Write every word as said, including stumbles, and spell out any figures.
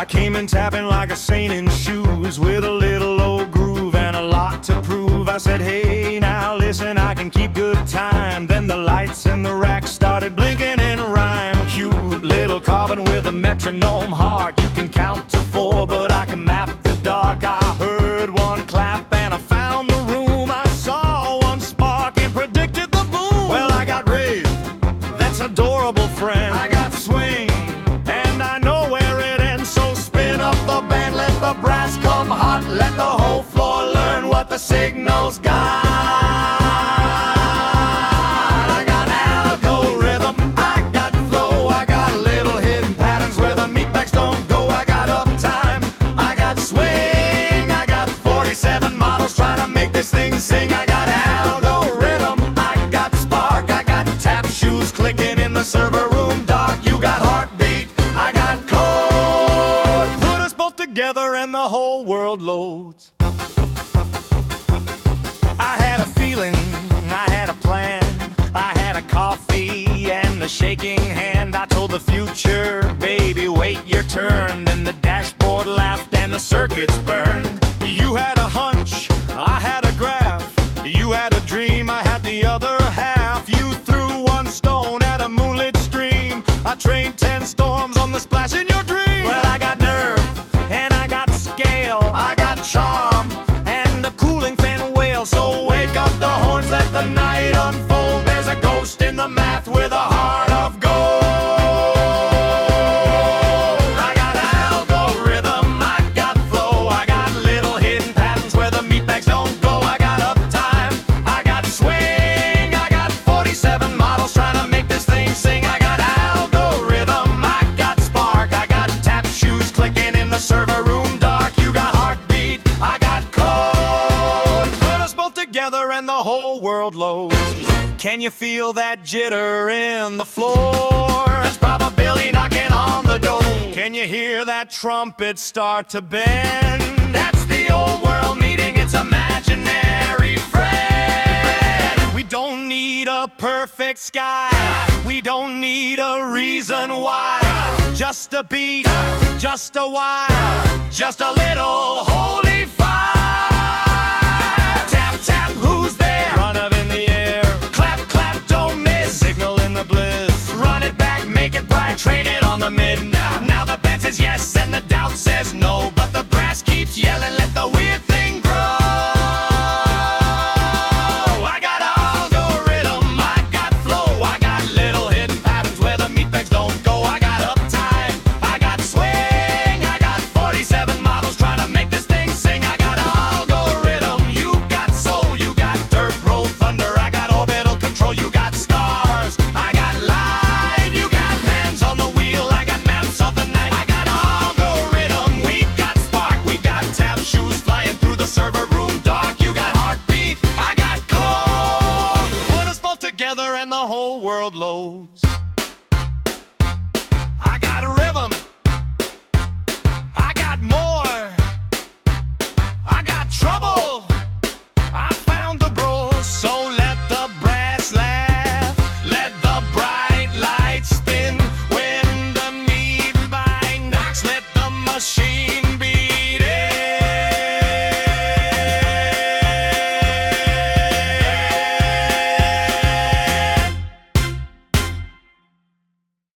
came in tapping like a saint in shoes, with a little old groove and a lot to prove. I said, hey, now listen, I can keep good time. Then the lights in the rack started blinking in rhyme. Cute little carbon with a metronome heart. You can count to four, but I can map the dark. I heard one clap and I found the room. I saw one spark and predicted the boom. Well, I got rave, that's adorable friend. I got swing, and I know where it ends. So spin up the band, let the brass come hot. Let the whole floor learn what the signal's got. I got algorithm, I got flow, I got little hidden patterns where the meatbags don't go. I got uptime, I got swing, I got forty-seven models trying to make this thing sing. I got algorithm, I got spark, I got tap shoes clicking in the server room dark. You got heartbeat, I got code. Put us both together and the whole world loads. I had a feeling, I had a plan, I had a coffee and a shaking hand. I told the future, baby, wait your turn. Then the dashboard laughed and the circuits burned. You had a hunch, I had a graph. You had a dream, I had the other half. You threw one stone at a moonlit stream. I trained ten storms on the splash in your dream. Well, I got nerve, and I got scale, I got charm, and a cooling fan wail. So wake up the horns, let the night unfold. There's a ghost in the math with a heart of gold. I got algorithm, I got flow, I got little hidden patterns where the meatbags don't go. I got uptime, I got swing, I got forty-seven models trying to make this thing sing. I got algorithm, I got spark, I got tap shoes clicking in the server room dark. You got heartbeat, I got code. Put us both together and the whole world loads. Can you feel that jitter in the floor? That's probability knocking on the door. Can you hear that trumpet start to bend? That's the old world meeting its imaginary friend. We don't need a perfect sky, we don't need a reason why. Just a beat, just a wire, just a little holy fire. Tap, tap, who's there? Run up in the air. Clap, clap, don't miss. Signal in the bliss. Run it back, make it bright, train it on the mid. Now, now the band says yes and the doubt says no, but the brass keeps yelling, let the weird thing grow. I got algorithm, I got flow, I got little hidden patterns where the meatbags don't go. I got uptime, I got swing, I got forty-seven models trying to make this thing sing. I got algorithm, you got soul, you got dirt road thunder, I got orbital control, you got stars, I got light, you got hands on the wheel, I got maps of the night. I got algorithm, we got spark, we got tap shoes flying through the server room dark. You got heartbeat, I got code. Put us both together and the whole world loads. I got a rhythm, I got more